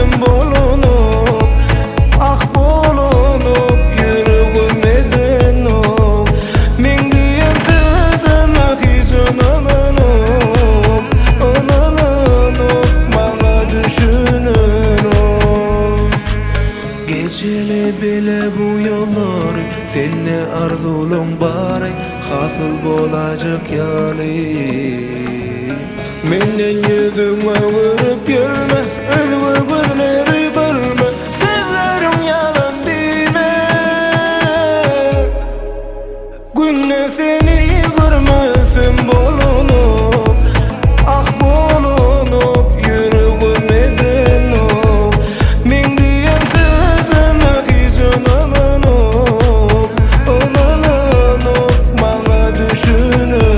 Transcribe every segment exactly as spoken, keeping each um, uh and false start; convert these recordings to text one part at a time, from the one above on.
görmezsin bolunup, ah bolunup yüreğime dönüp. Men diyen sözüme hiç ınanıp, ınanıp bana düşünüp. Geçeli bile bu yolları, seni arzulun bari hasıl bolacak yali. Menden yüzüme vurup yürüme, ölüme gözleri görme, sözlerim yalan deme. Günne seni görmezsin bolunup, ah bolunup yüreğime dönüp. Men diyen sözüme hiç ınanıp, ınanıp bana düşünüp.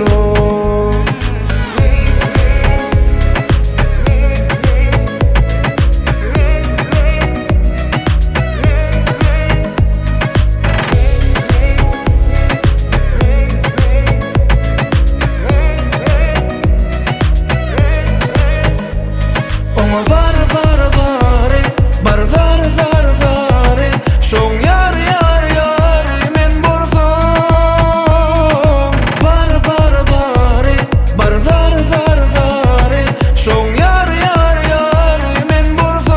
Bar bar bare, bar zar zar zare, şoň yar yar yar men bolsam. Bar bar bare, bar zar zar zare, şoň yar yar yar men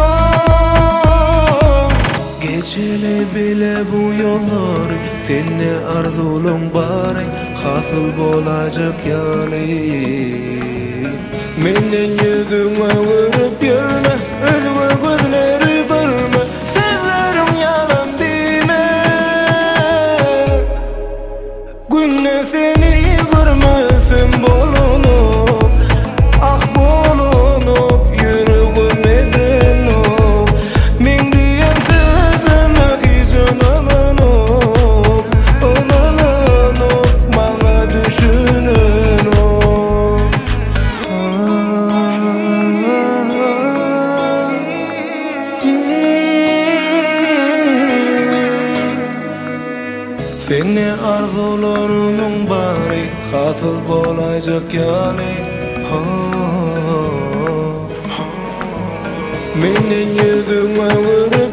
bolsam. Geçeli bile bu yolları, seni arzulun bari hasıl bolacak yali. Menden yüzüme vurup yürüme, ölüme gözleri görme, sözlerim yalan deme. Günne seni görmezsin bolunup, ah bolunup yüreğime dönüp. Men diyen sözüme hiç ınanıp, ınanıp bana düşünüp. Seni arzularımın bari hasıl bolacak yani. Ha, ha. Menden yüzüme vurup